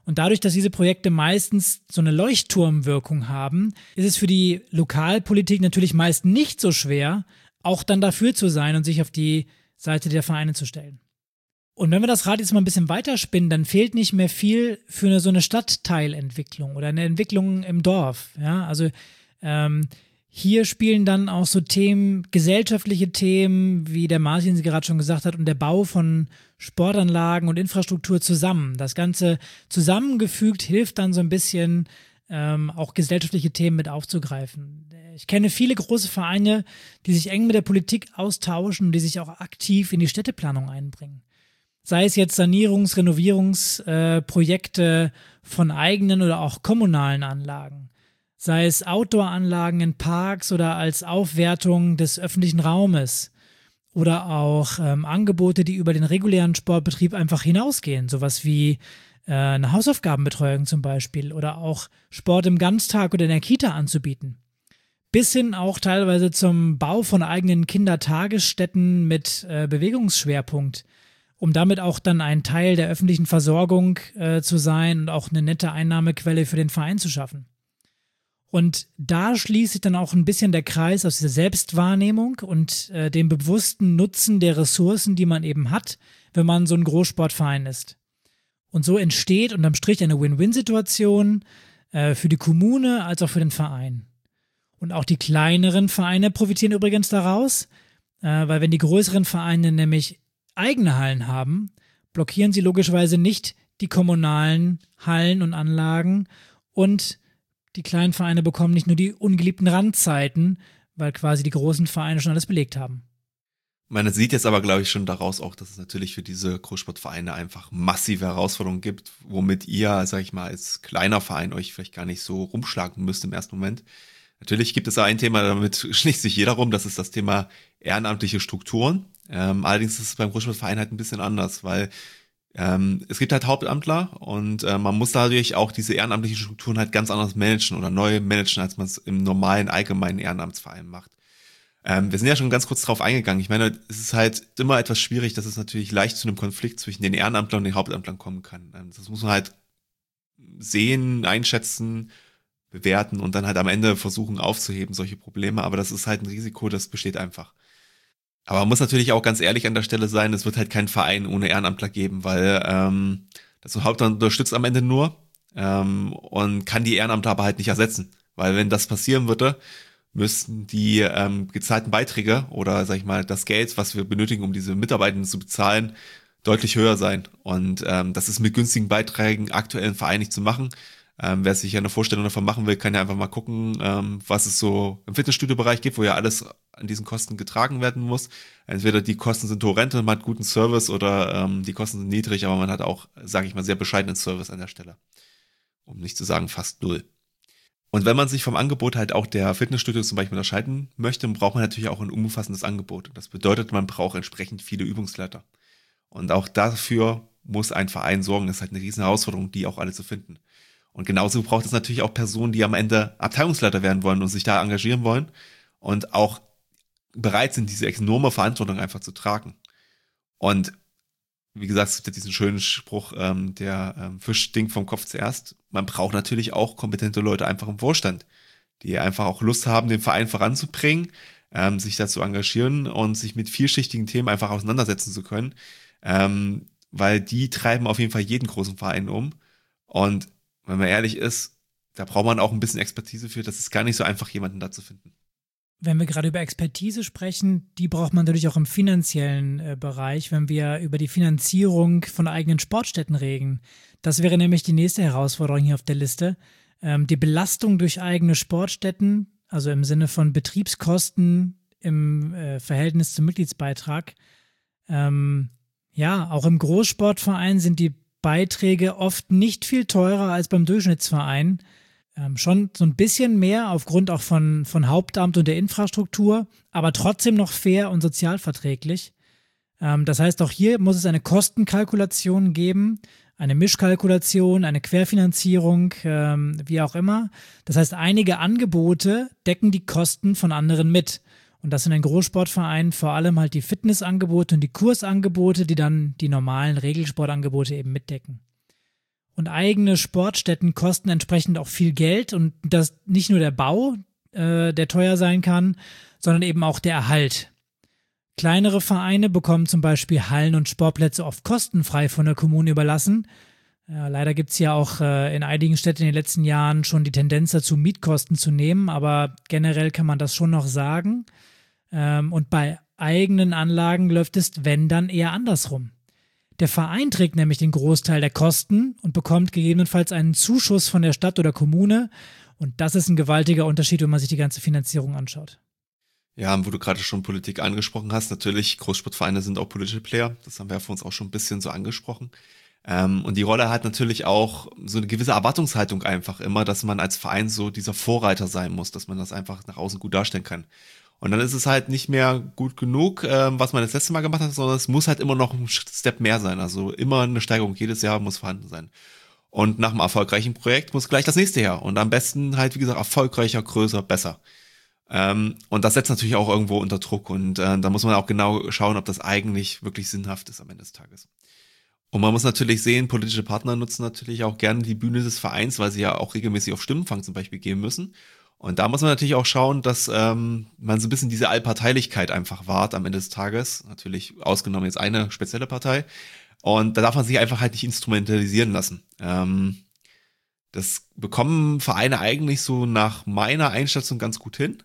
Und dadurch, dass diese Projekte meistens so eine Leuchtturmwirkung haben, ist es für die Lokalpolitik natürlich meist nicht so schwer, auch dann dafür zu sein und sich auf die Seite der Vereine zu stellen. Und wenn wir das Rad jetzt mal ein bisschen weiterspinnen, dann fehlt nicht mehr viel für so eine Stadtteilentwicklung oder eine Entwicklung im Dorf. Ja, also hier spielen dann auch so Themen, gesellschaftliche Themen, wie der Martin sie gerade schon gesagt hat, und der Bau von Sportanlagen und Infrastruktur zusammen. Das Ganze zusammengefügt hilft dann so ein bisschen, auch gesellschaftliche Themen mit aufzugreifen. Ich kenne viele große Vereine, die sich eng mit der Politik austauschen und die sich auch aktiv in die Städteplanung einbringen. Sei es jetzt Sanierungs-, Renovierungsprojekte von eigenen oder auch kommunalen Anlagen. Sei es Outdoor-Anlagen in Parks oder als Aufwertung des öffentlichen Raumes. Oder auch Angebote, die über den regulären Sportbetrieb einfach hinausgehen. Sowas wie eine Hausaufgabenbetreuung zum Beispiel. Oder auch Sport im Ganztag oder in der Kita anzubieten. Bis hin auch teilweise zum Bau von eigenen Kindertagesstätten mit Bewegungsschwerpunkt, um damit auch dann ein Teil der öffentlichen Versorgung zu sein und auch eine nette Einnahmequelle für den Verein zu schaffen. Und da schließt sich dann auch ein bisschen der Kreis aus dieser Selbstwahrnehmung und dem bewussten Nutzen der Ressourcen, die man eben hat, wenn man so ein Großsportverein ist. Und so entsteht unterm Strich eine Win-Win-Situation für die Kommune als auch für den Verein. Und auch die kleineren Vereine profitieren übrigens daraus, weil wenn die größeren Vereine nämlich eigene Hallen haben, blockieren sie logischerweise nicht die kommunalen Hallen und Anlagen und die kleinen Vereine bekommen nicht nur die ungeliebten Randzeiten, weil quasi die großen Vereine schon alles belegt haben. Man sieht jetzt aber, glaube ich, schon daraus auch, dass es natürlich für diese Großsportvereine einfach massive Herausforderungen gibt, womit ihr, sag ich mal, als kleiner Verein euch vielleicht gar nicht so rumschlagen müsst im ersten Moment. Natürlich gibt es ein Thema, damit schließt sich jeder rum, das ist das Thema ehrenamtliche Strukturen. Allerdings ist es beim Großsportverein halt ein bisschen anders, weil es gibt halt Hauptamtler und man muss dadurch auch diese ehrenamtlichen Strukturen halt ganz anders managen oder neu managen, als man es im normalen, allgemeinen Ehrenamtsverein macht. Wir sind ja schon ganz kurz drauf eingegangen. Ich meine, es ist halt immer etwas schwierig, dass es natürlich leicht zu einem Konflikt zwischen den Ehrenamtlern und den Hauptamtlern kommen kann. Das muss man halt sehen, einschätzen, bewerten und dann halt am Ende versuchen aufzuheben, solche Probleme. Aber das ist halt ein Risiko, das besteht einfach. Aber man muss natürlich auch ganz ehrlich an der Stelle sein, es wird halt keinen Verein ohne Ehrenamtler geben, weil das Hauptamt unterstützt am Ende nur und kann die Ehrenamtler aber halt nicht ersetzen. Weil wenn das passieren würde, müssten die gezahlten Beiträge oder, sag ich mal, das Geld, was wir benötigen, um diese Mitarbeitenden zu bezahlen, deutlich höher sein. Und das ist mit günstigen Beiträgen aktuell im Verein nicht zu machen. Wer sich ja eine Vorstellung davon machen will, kann ja einfach mal gucken, was es so im Fitnessstudio-Bereich gibt, wo ja alles an diesen Kosten getragen werden muss. Entweder die Kosten sind horrend und man hat guten Service oder die Kosten sind niedrig, aber man hat auch, sage ich mal, sehr bescheidenen Service an der Stelle. Um nicht zu sagen fast null. Und wenn man sich vom Angebot halt auch der Fitnessstudios zum Beispiel unterscheiden möchte, braucht man natürlich auch ein umfassendes Angebot. Das bedeutet, man braucht entsprechend viele Übungsleiter. Und auch dafür muss ein Verein sorgen. Das ist halt eine riesen Herausforderung, die auch alle zu finden. Und genauso braucht es natürlich auch Personen, die am Ende Abteilungsleiter werden wollen und sich da engagieren wollen und auch bereit sind, diese enorme Verantwortung einfach zu tragen. Und wie gesagt, es gibt ja diesen schönen Spruch, der Fisch stinkt vom Kopf zuerst. Man braucht natürlich auch kompetente Leute einfach im Vorstand, die einfach auch Lust haben, den Verein voranzubringen, sich dazu engagieren und sich mit vielschichtigen Themen einfach auseinandersetzen zu können, weil die treiben auf jeden Fall jeden großen Verein um. Und wenn man ehrlich ist, da braucht man auch ein bisschen Expertise für. Das ist gar nicht so einfach, jemanden da zu finden. Wenn wir gerade über Expertise sprechen, die braucht man natürlich auch im finanziellen Bereich, wenn wir über die Finanzierung von eigenen Sportstätten reden. Das wäre nämlich die nächste Herausforderung hier auf der Liste. Die Belastung durch eigene Sportstätten, also im Sinne von Betriebskosten im Verhältnis zum Mitgliedsbeitrag. Ja, auch im Großsportverein sind die Beiträge oft nicht viel teurer als beim Durchschnittsverein. Schon so ein bisschen mehr aufgrund auch von Hauptamt und der Infrastruktur, aber trotzdem noch fair und sozialverträglich. Das heißt, auch hier muss es eine Kostenkalkulation geben, eine Mischkalkulation, eine Querfinanzierung, wie auch immer. Das heißt, einige Angebote decken die Kosten von anderen mit. Und das sind in Großsportvereinen vor allem halt die Fitnessangebote und die Kursangebote, die dann die normalen Regelsportangebote eben mitdecken. Und eigene Sportstätten kosten entsprechend auch viel Geld und das nicht nur der Bau, der teuer sein kann, sondern eben auch der Erhalt. Kleinere Vereine bekommen zum Beispiel Hallen und Sportplätze oft kostenfrei von der Kommune überlassen. Ja, leider gibt es ja auch in einigen Städten in den letzten Jahren schon die Tendenz dazu, Mietkosten zu nehmen, aber generell kann man das schon noch sagen. Und bei eigenen Anlagen läuft es, wenn dann, eher andersrum. Der Verein trägt nämlich den Großteil der Kosten und bekommt gegebenenfalls einen Zuschuss von der Stadt oder Kommune. Und das ist ein gewaltiger Unterschied, wenn man sich die ganze Finanzierung anschaut. Ja, wo du gerade schon Politik angesprochen hast, natürlich, Großsportvereine sind auch politische Player. Das haben wir ja für uns auch schon ein bisschen so angesprochen. Und die Rolle hat natürlich auch so eine gewisse Erwartungshaltung einfach immer, dass man als Verein so dieser Vorreiter sein muss, dass man das einfach nach außen gut darstellen kann. Und dann ist es halt nicht mehr gut genug, was man das letzte Mal gemacht hat, sondern es muss halt immer noch ein Step mehr sein. Also immer eine Steigerung jedes Jahr muss vorhanden sein. Und nach einem erfolgreichen Projekt muss gleich das nächste her. Und am besten halt, wie gesagt, erfolgreicher, größer, besser. Und das setzt natürlich auch irgendwo unter Druck. Und da muss man auch genau schauen, ob das eigentlich wirklich sinnhaft ist am Ende des Tages. Und man muss natürlich sehen, politische Partner nutzen natürlich auch gerne die Bühne des Vereins, weil sie ja auch regelmäßig auf Stimmenfang zum Beispiel gehen müssen. Und da muss man natürlich auch schauen, dass man so ein bisschen diese Allparteilichkeit einfach wahrt am Ende des Tages. Natürlich ausgenommen jetzt eine spezielle Partei. Und da darf man sich einfach halt nicht instrumentalisieren lassen. Das bekommen Vereine eigentlich so nach meiner Einschätzung ganz gut hin.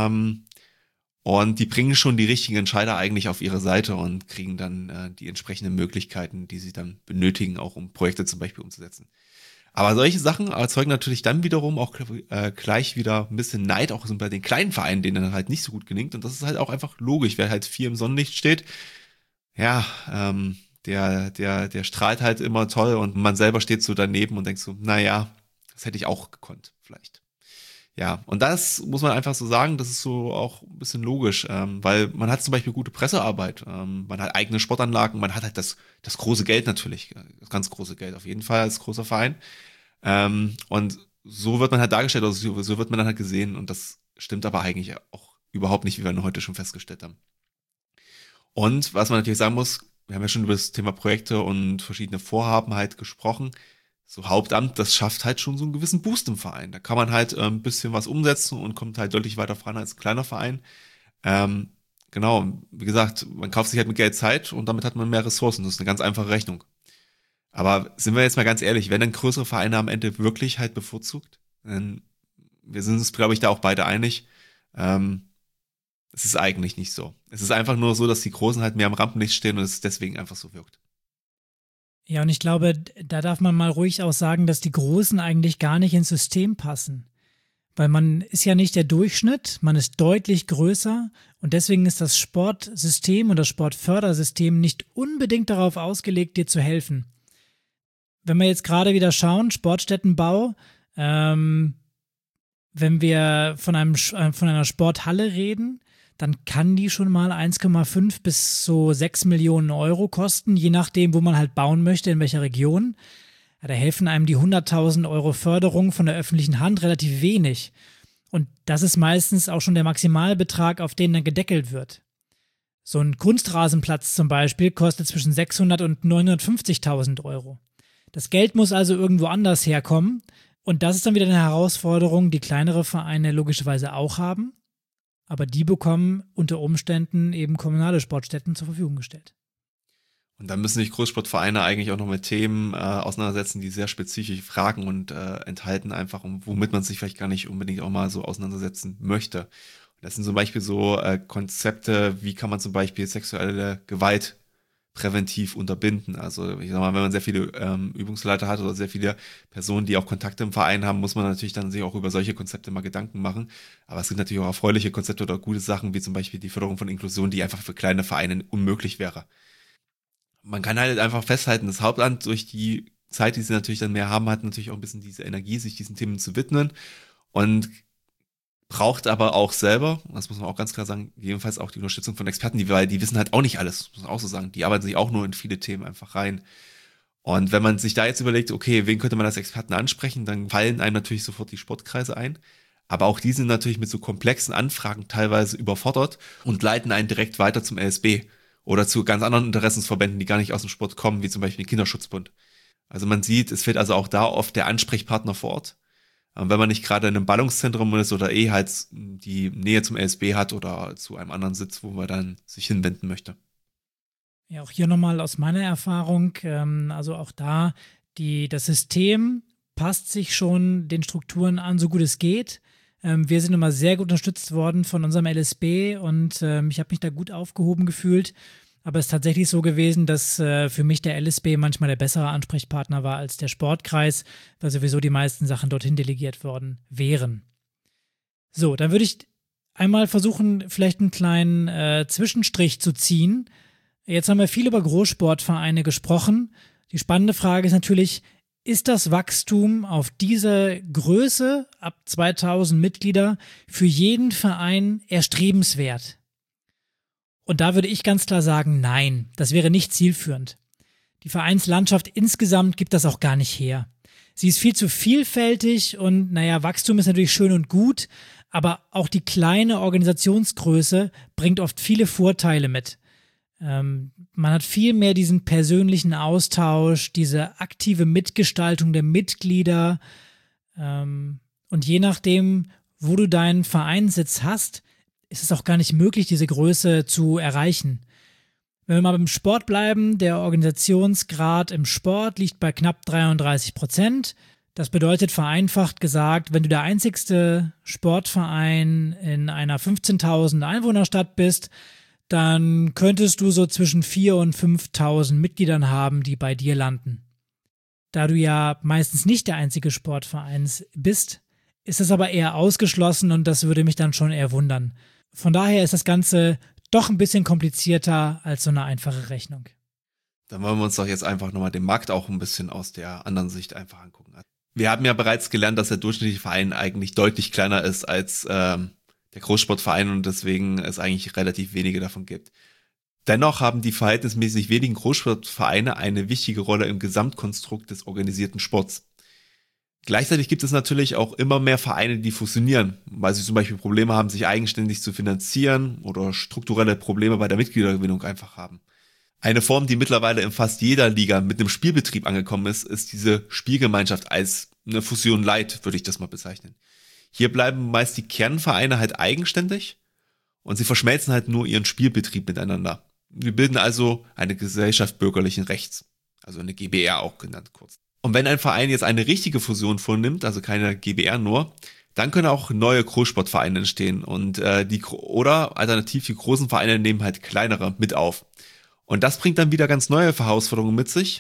Und die bringen schon die richtigen Entscheider eigentlich auf ihre Seite und kriegen dann die entsprechenden Möglichkeiten, die sie dann benötigen, auch um Projekte zum Beispiel umzusetzen. Aber solche Sachen erzeugen natürlich dann wiederum auch gleich wieder ein bisschen Neid, auch so bei den kleinen Vereinen, denen dann halt nicht so gut gelingt. Und das ist halt auch einfach logisch, wer halt viel im Sonnenlicht steht, ja, der strahlt halt immer toll und man selber steht so daneben und denkt so, naja, das hätte ich auch gekonnt, vielleicht. Ja, und das muss man einfach so sagen, das ist so auch ein bisschen logisch, weil man hat zum Beispiel gute Pressearbeit, man hat eigene Sportanlagen, man hat halt das große Geld natürlich, das ganz große Geld auf jeden Fall als großer Verein. Und so wird man halt dargestellt, also so wird man dann halt gesehen und das stimmt aber eigentlich auch überhaupt nicht, wie wir heute schon festgestellt haben. Und was man natürlich sagen muss, wir haben ja schon über das Thema Projekte und verschiedene Vorhaben halt gesprochen. So Hauptamt, das schafft halt schon so einen gewissen Boost im Verein. Da kann man halt ein bisschen was umsetzen und kommt halt deutlich weiter voran als ein kleiner Verein. Genau, wie gesagt, man kauft sich halt mit Geld Zeit und damit hat man mehr Ressourcen. Das ist eine ganz einfache Rechnung. Aber sind wir jetzt mal ganz ehrlich, wenn dann größere Vereine am Ende wirklich halt bevorzugt, dann, wir sind uns, glaube ich, da auch beide einig, es ist eigentlich nicht so. Es ist einfach nur so, dass die Großen halt mehr am Rampenlicht stehen und es deswegen einfach so wirkt. Ja, und ich glaube, da darf man mal ruhig auch sagen, dass die Großen eigentlich gar nicht ins System passen. Weil man ist ja nicht der Durchschnitt, man ist deutlich größer und deswegen ist das Sportsystem und das Sportfördersystem nicht unbedingt darauf ausgelegt, dir zu helfen. Wenn wir jetzt gerade wieder schauen, Sportstättenbau, wenn wir von einer Sporthalle reden, dann kann die schon mal 1,5 bis so 6 Millionen Euro kosten, je nachdem, wo man halt bauen möchte, in welcher Region. Ja, da helfen einem die 100.000 Euro Förderung von der öffentlichen Hand relativ wenig. Und das ist meistens auch schon der Maximalbetrag, auf den dann gedeckelt wird. So ein Kunstrasenplatz zum Beispiel kostet zwischen 600 und 950.000 Euro. Das Geld muss also irgendwo anders herkommen. Und das ist dann wieder eine Herausforderung, die kleinere Vereine logischerweise auch haben. Aber die bekommen unter Umständen eben kommunale Sportstätten zur Verfügung gestellt. Und dann müssen sich Großsportvereine eigentlich auch noch mit Themen auseinandersetzen, die sehr spezifische Fragen und enthalten einfach, womit man sich vielleicht gar nicht unbedingt auch mal so auseinandersetzen möchte. Und das sind zum Beispiel so Konzepte, wie kann man zum Beispiel sexuelle Gewalt präventiv unterbinden. Also ich sag mal, wenn man sehr viele Übungsleiter hat oder sehr viele Personen, die auch Kontakte im Verein haben, muss man natürlich dann sich auch über solche Konzepte mal Gedanken machen. Aber es gibt natürlich auch erfreuliche Konzepte oder gute Sachen, wie zum Beispiel die Förderung von Inklusion, die einfach für kleine Vereine unmöglich wäre. Man kann halt einfach festhalten, das Hauptamt durch die Zeit, die sie natürlich dann mehr haben, hat natürlich auch ein bisschen diese Energie, sich diesen Themen zu widmen und braucht aber auch selber, das muss man auch ganz klar sagen, jedenfalls auch die Unterstützung von Experten, weil die wissen halt auch nicht alles, muss man auch so sagen. Die arbeiten sich auch nur in viele Themen einfach rein. Und wenn man sich da jetzt überlegt, okay, wen könnte man als Experten ansprechen, dann fallen einem natürlich sofort die Sportkreise ein. Aber auch die sind natürlich mit so komplexen Anfragen teilweise überfordert und leiten einen direkt weiter zum LSB oder zu ganz anderen Interessensverbänden, die gar nicht aus dem Sport kommen, wie zum Beispiel den Kinderschutzbund. Also man sieht, es fehlt also auch da oft der Ansprechpartner vor Ort. Wenn man nicht gerade in einem Ballungszentrum ist oder halt die Nähe zum LSB hat oder zu einem anderen Sitz, wo man dann sich hinwenden möchte. Ja, auch hier nochmal aus meiner Erfahrung, also auch da, das System passt sich schon den Strukturen an, so gut es geht. Wir sind immer sehr gut unterstützt worden von unserem LSB und ich habe mich da gut aufgehoben gefühlt. Aber es ist tatsächlich so gewesen, dass für mich der LSB manchmal der bessere Ansprechpartner war als der Sportkreis, weil sowieso die meisten Sachen dorthin delegiert worden wären. So, dann würde ich einmal versuchen, vielleicht einen kleinen Zwischenstrich zu ziehen. Jetzt haben wir viel über Großsportvereine gesprochen. Die spannende Frage ist natürlich, ist das Wachstum auf diese Größe ab 2000 Mitglieder für jeden Verein erstrebenswert? Und da würde ich ganz klar sagen, nein, das wäre nicht zielführend. Die Vereinslandschaft insgesamt gibt das auch gar nicht her. Sie ist viel zu vielfältig und Wachstum ist natürlich schön und gut, aber auch die kleine Organisationsgröße bringt oft viele Vorteile mit. Man hat viel mehr diesen persönlichen Austausch, diese aktive Mitgestaltung der Mitglieder und je nachdem, wo du deinen Vereinssitz hast, ist es auch gar nicht möglich, diese Größe zu erreichen. Wenn wir mal beim Sport bleiben, der Organisationsgrad im Sport liegt bei knapp 33%. Das bedeutet vereinfacht gesagt, wenn du der einzigste Sportverein in einer 15.000 Einwohnerstadt bist, dann könntest du so zwischen 4.000 und 5.000 Mitgliedern haben, die bei dir landen. Da du ja meistens nicht der einzige Sportverein bist, ist es aber eher ausgeschlossen und das würde mich dann schon eher wundern. Von daher ist das Ganze doch ein bisschen komplizierter als so eine einfache Rechnung. Dann wollen wir uns doch jetzt einfach nochmal den Markt auch ein bisschen aus der anderen Sicht einfach angucken. Wir haben ja bereits gelernt, dass der durchschnittliche Verein eigentlich deutlich kleiner ist als der Großsportverein und deswegen es eigentlich relativ wenige davon gibt. Dennoch haben die verhältnismäßig wenigen Großsportvereine eine wichtige Rolle im Gesamtkonstrukt des organisierten Sports. Gleichzeitig gibt es natürlich auch immer mehr Vereine, die fusionieren, weil sie zum Beispiel Probleme haben, sich eigenständig zu finanzieren oder strukturelle Probleme bei der Mitgliedergewinnung einfach haben. Eine Form, die mittlerweile in fast jeder Liga mit einem Spielbetrieb angekommen ist, ist diese Spielgemeinschaft als eine Fusion Light, würde ich das mal bezeichnen. Hier bleiben meist die Kernvereine halt eigenständig und sie verschmelzen halt nur ihren Spielbetrieb miteinander. Wir bilden also eine Gesellschaft bürgerlichen Rechts, also eine GbR auch genannt kurz. Und wenn ein Verein jetzt eine richtige Fusion vornimmt, also keine GbR nur, dann können auch neue Großsportvereine entstehen und oder alternativ die großen Vereine nehmen halt kleinere mit auf. Und das bringt dann wieder ganz neue Herausforderungen mit sich,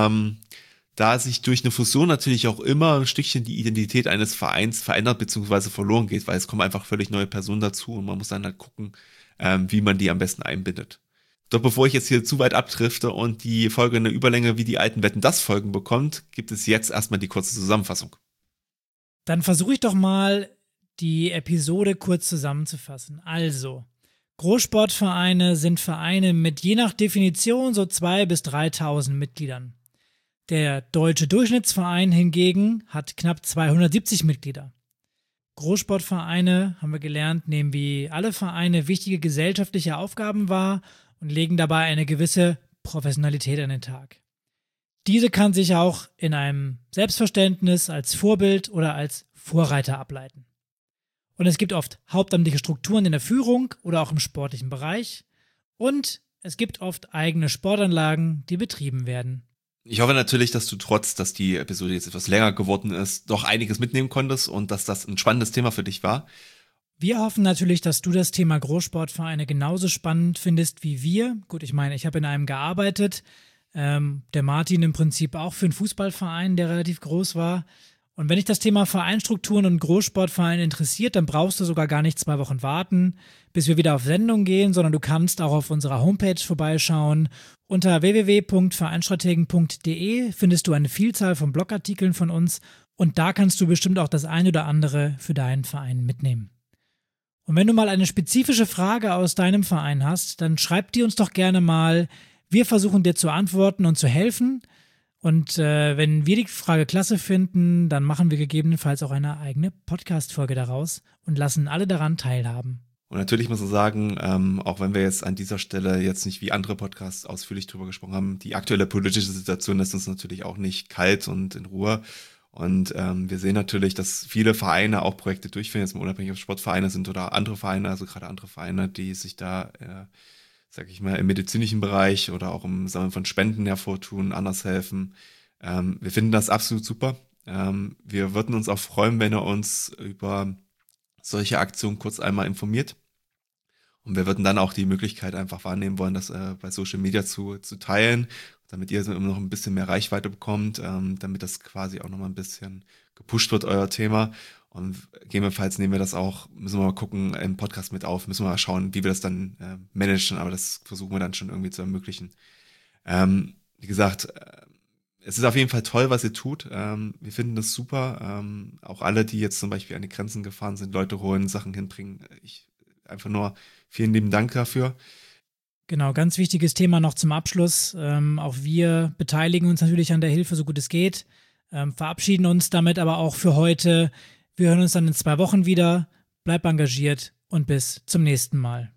da sich durch eine Fusion natürlich auch immer ein Stückchen die Identität eines Vereins verändert bzw. verloren geht, weil es kommen einfach völlig neue Personen dazu und man muss dann halt gucken, wie man die am besten einbindet. Doch bevor ich jetzt hier zu weit abdrifte und die Folge eine Überlänge wie die alten Wetten das Folgen bekommt, gibt es jetzt erstmal die kurze Zusammenfassung. Dann versuche ich doch mal, die Episode kurz zusammenzufassen. Also, Großsportvereine sind Vereine mit je nach Definition so 2.000 bis 3.000 Mitgliedern. Der deutsche Durchschnittsverein hingegen hat knapp 270 Mitglieder. Großsportvereine, haben wir gelernt, nehmen wie alle Vereine wichtige gesellschaftliche Aufgaben wahr und legen dabei eine gewisse Professionalität an den Tag. Diese kann sich auch in einem Selbstverständnis als Vorbild oder als Vorreiter ableiten. Und es gibt oft hauptamtliche Strukturen in der Führung oder auch im sportlichen Bereich. Und es gibt oft eigene Sportanlagen, die betrieben werden. Ich hoffe natürlich, dass du dass die Episode jetzt etwas länger geworden ist, doch einiges mitnehmen konntest und dass das ein spannendes Thema für dich war. Wir hoffen natürlich, dass du das Thema Großsportvereine genauso spannend findest wie wir. Gut, ich meine, ich habe in einem gearbeitet, der Martin im Prinzip auch für einen Fußballverein, der relativ groß war. Und wenn dich das Thema Vereinstrukturen und Großsportvereine interessiert, dann brauchst du sogar gar nicht 2 Wochen warten, bis wir wieder auf Sendung gehen, sondern du kannst auch auf unserer Homepage vorbeischauen. Unter www.vereinstrategen.de findest du eine Vielzahl von Blogartikeln von uns und da kannst du bestimmt auch das ein oder andere für deinen Verein mitnehmen. Und wenn du mal eine spezifische Frage aus deinem Verein hast, dann schreib die uns doch gerne mal. Wir versuchen dir zu antworten und zu helfen. Und wenn wir die Frage klasse finden, dann machen wir gegebenenfalls auch eine eigene Podcast-Folge daraus und lassen alle daran teilhaben. Und natürlich muss man sagen, auch wenn wir jetzt an dieser Stelle jetzt nicht wie andere Podcasts ausführlich drüber gesprochen haben, die aktuelle politische Situation lässt uns natürlich auch nicht kalt und in Ruhe. Und wir sehen natürlich, dass viele Vereine auch Projekte durchführen, jetzt mal unabhängig, ob es Sportvereine sind oder andere Vereine, also gerade andere Vereine, die sich da, sag ich mal, im medizinischen Bereich oder auch im Sammeln von Spenden hervortun, anders helfen. Wir finden das absolut super. Wir würden uns auch freuen, wenn ihr uns über solche Aktionen kurz einmal informiert. Und wir würden dann auch die Möglichkeit einfach wahrnehmen wollen, das bei Social Media zu teilen, damit ihr immer noch ein bisschen mehr Reichweite bekommt, damit das quasi auch nochmal ein bisschen gepusht wird, euer Thema. Und gegebenenfalls nehmen wir das auch, müssen wir mal gucken, im Podcast mit auf, müssen wir mal schauen, wie wir das dann managen, aber das versuchen wir dann schon irgendwie zu ermöglichen. Wie gesagt, es ist auf jeden Fall toll, was ihr tut. Wir finden das super. Auch alle, die jetzt zum Beispiel an die Grenzen gefahren sind, Leute holen, Sachen hinbringen. Einfach nur vielen lieben Dank dafür. Genau, ganz wichtiges Thema noch zum Abschluss. Auch wir beteiligen uns natürlich an der Hilfe, so gut es geht. Verabschieden uns damit aber auch für heute. Wir hören uns dann in 2 Wochen wieder. Bleib engagiert und bis zum nächsten Mal.